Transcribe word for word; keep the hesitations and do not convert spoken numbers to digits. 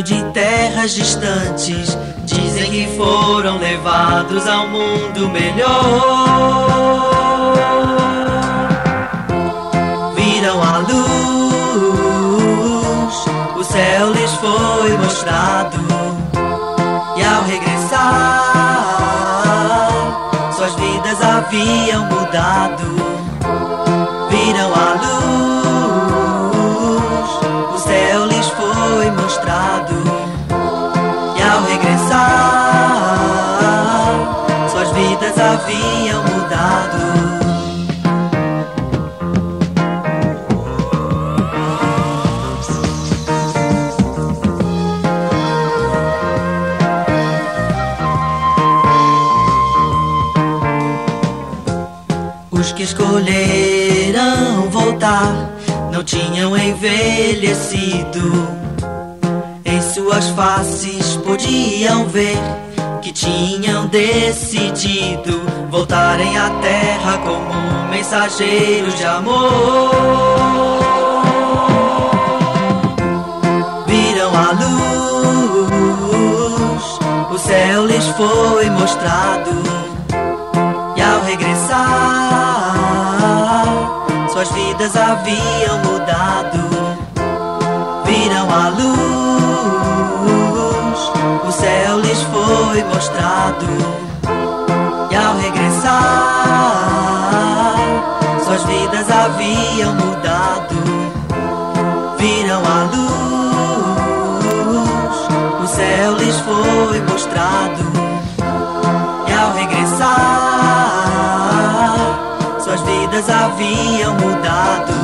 de terras distantes, dizem que foram levados ao mundo melhor. Viram a luz, o céu lhes foi mostrado, e ao regressar, suas vidas haviam mudado. Viram a luz, o céu lhes foi mostrado, e ao regressar, suas vidas haviam mudado. Os que escolheram voltar não tinham envelhecido. Em suas faces podiam ver que tinham decidido voltarem à terra como mensageiros de amor. Viram a luz, o céu lhes foi mostrado, e ao regressar, suas vidas haviam mudado. Viram a luz, o céu lhes foi mostrado, e ao regressar, suas vidas haviam mudado. Viram a luz, o céu lhes foi mostrado, e ao regressar, suas vidas haviam mudado.